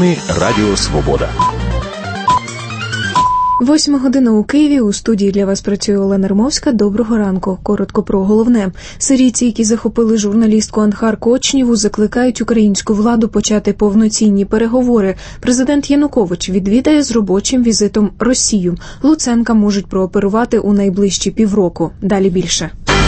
вами Радіо Свобода. 8 година у Києві. У студії для вас працює Олена Римовська. Доброго ранку. Коротко про головне. Сирійці, які захопили журналістку Анхар Кочнєву, закликають українську владу почати повноцінні переговори. Президент Янукович відвідає з робочим візитом Росію. Луценка можуть прооперувати у найближчі півроку. Далі більше.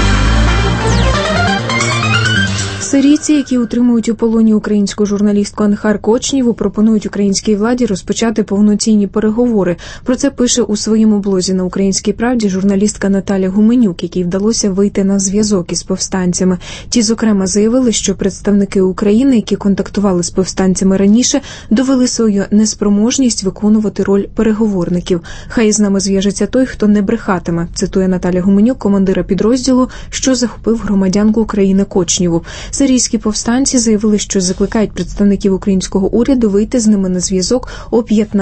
Сирійці, які утримують у полоні українську журналістку Анхар Кочнєву, пропонують українській владі розпочати повноцінні переговори. Про це пише у своєму блозі на «Українській правді» журналістка Наталя Гуменюк, якій вдалося вийти на зв'язок із повстанцями. Ті, зокрема, заявили, що представники України, які контактували з повстанцями раніше, довели свою неспроможність виконувати роль переговорників. «Хай з нами зв'яжеться той, хто не брехатиме», цитує Наталя Гуменюк, командира підрозділу, що захопив громадянку України Кочнєву. Сирійські повстанці заявили, що закликають представників українського уряду вийти з ними на зв'язок о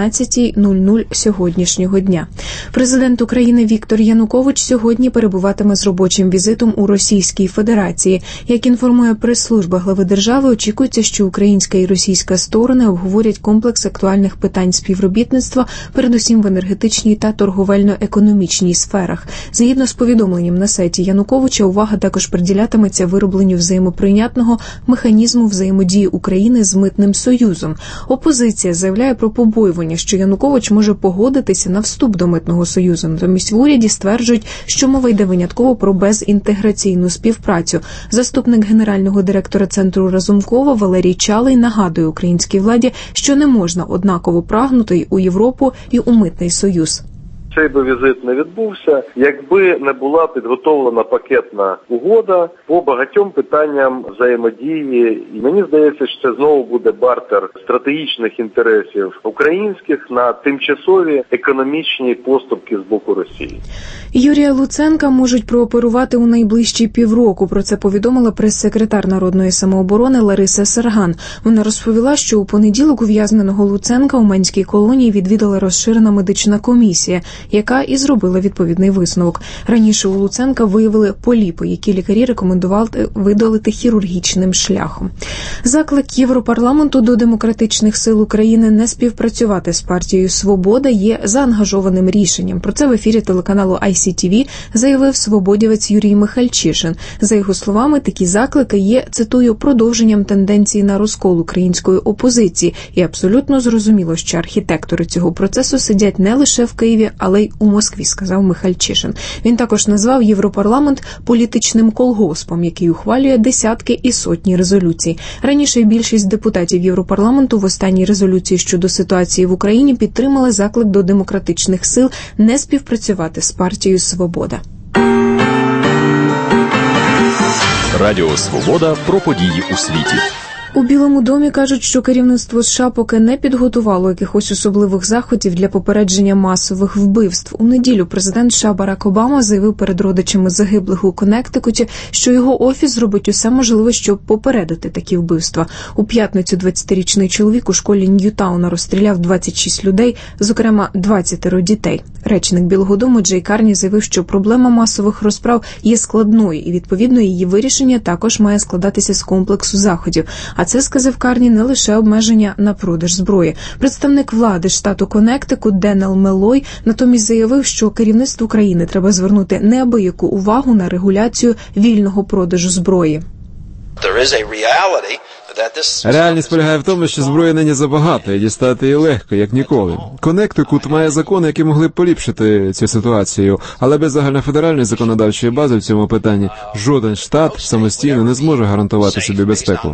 15:00 сьогоднішнього дня. Президент України Віктор Янукович сьогодні перебуватиме з робочим візитом у Російській Федерації. Як інформує прес-служба глави держави, очікується, що українська і російська сторони обговорять комплекс актуальних питань співробітництва, передусім в енергетичній та торговельно-економічній сферах. Згідно з повідомленням на сайті Януковича, увага також приділятиметься виробленню взаємоприйнятного механізму взаємодії України з Митним Союзом. Опозиція заявляє про побоювання, що Янукович може погодитися на вступ до Митного Союзу. Натомість в уряді стверджують, що мова йде винятково про безінтеграційну співпрацю. Заступник генерального директора Центру Разумкова Валерій Чалий нагадує українській владі, що не можна однаково прагнути й у Європу, і у Митний Союз. Цей би візит не відбувся, якби не була підготовлена пакетна угода по багатьом питанням взаємодії. І мені здається, що це знову буде бартер стратегічних інтересів українських на тимчасові економічні поступки з боку Росії. Юрія Луценка можуть прооперувати у найближчі півроку. Про це повідомила прес-секретар Народної самооборони Лариса Сарган. Вона розповіла, що у понеділок ув'язненого Луценка у Манській колонії відвідала розширена медична комісія, яка і зробила відповідний висновок. Раніше у Луценка виявили поліпи, які лікарі рекомендували видалити хірургічним шляхом. Заклик Європарламенту до демократичних сил України не співпрацювати з партією «Свобода» є заангажованим рішенням. Про це в ефірі телеканалу ICTV заявив свободівець Юрій Михальчишин. За його словами, такі заклики є, цитую, продовженням тенденції на розкол української опозиції. І абсолютно зрозуміло, що архітектори цього процесу сидять не лише в Києві, але й у Москві, сказав Михальчишин. Він також назвав Європарламент політичним колгоспом, який ухвалює десятки і сотні резолюцій. Раніше більшість депутатів Європарламенту в останній резолюції щодо ситуації в Україні підтримали заклик до демократичних сил не співпрацювати з партією «Свобода». Радіо Свобода про події у світі. У Білому домі кажуть, що керівництво США поки не підготувало якихось особливих заходів для попередження масових вбивств. У неділю президент США Барак Обама заявив перед родичами загиблих у Коннектикуті, що його офіс зробить усе можливе, щоб попередити такі вбивства. У п'ятницю 20-річний чоловік у школі Ньютауна розстріляв 26 людей, зокрема 20 дітей. Речник Білого дому Джей Карні заявив, що проблема масових розправ є складною, і відповідно її вирішення також має складатися з комплексу заходів. А це, сказав Карні, не лише обмеження на продаж зброї. Представник влади штату Коннектикут Денел Мелой натомість заявив, що керівництву країни треба звернути неабияку увагу на регуляцію вільного продажу зброї. Реальність полягає в тому, що зброї нині забагато і дістати її легко, як ніколи. Коннектикут має закони, які могли б поліпшити цю ситуацію, але без загальнофедеральної законодавчої бази в цьому питанні жоден штат самостійно не зможе гарантувати собі безпеку.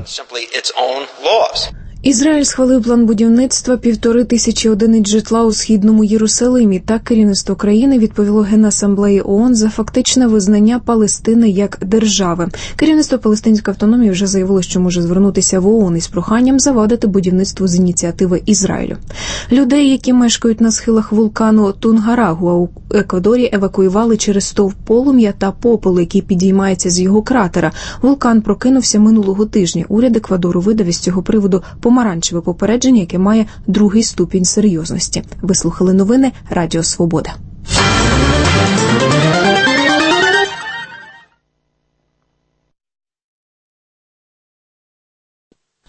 Ізраїль схвалив план будівництва 1500 одиниць житла у Східному Єрусалимі. Так керівництво країни відповіло Генасамблеї ООН за фактичне визнання Палестини як держави. Керівництво Палестинської автономії вже заявило, що може звернутися в ООН із проханням завадити будівництву з ініціативи Ізраїлю. Людей, які мешкають на схилах вулкану Тунгарагуа у Еквадорі, евакуювали через стовп полум'я та попелу, який підіймається з його кратера. Вулкан прокинувся минулого тижня. Уряд Еквадору видав із цього приводу помаранчеве попередження, яке має 2-й ступінь серйозності. Ви слухали новини Радіо Свобода.